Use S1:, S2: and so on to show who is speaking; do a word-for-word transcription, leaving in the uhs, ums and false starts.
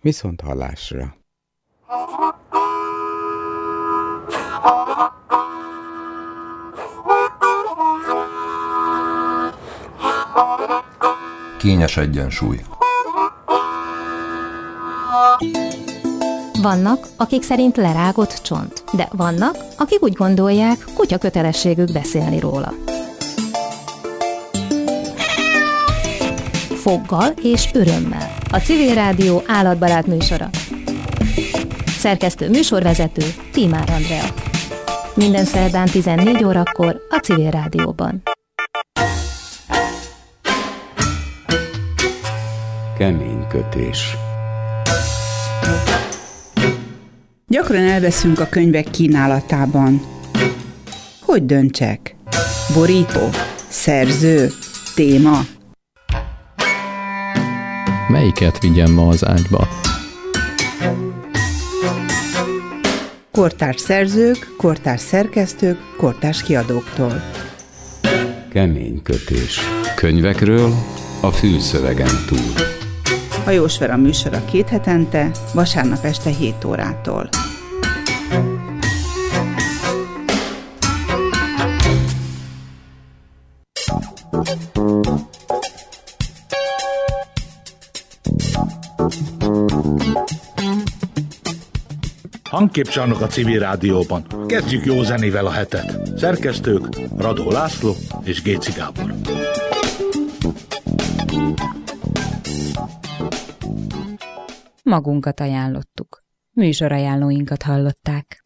S1: Viszont hallásra!
S2: Kényes egyensúly.
S3: Vannak, akik szerint lerágott csont, de vannak, akik úgy gondolják, kutya kötelességük beszélni róla. Foggal és örömmel. A Civil Rádió állatbarát műsora. Szerkesztő műsorvezető Tímár Andrea. Minden szerdán tizennégy órakor a Civil Rádióban.
S1: Kemény kötés.
S4: Gyakran elveszünk a könyvek kínálatában. Hogy döntsek? Borító? Szerző? Téma?
S5: Melyiket vigyem ma az ágyba?
S4: Kortárs szerzők, kortárs szerkesztők, kortárs kiadóktól.
S1: Kemény kötés. Könyvekről a fülszövegen túl.
S4: Hajós Vera műsora két hetente, vasárnap este hét órától.
S6: Hangképcsarnok a Civil Rádióban. Kezdjük jó zenével a hetet. Szerkesztők Radó László és Géci Gábor.
S7: Magunkat ajánlottuk. Műsorajánlóinkat hallották.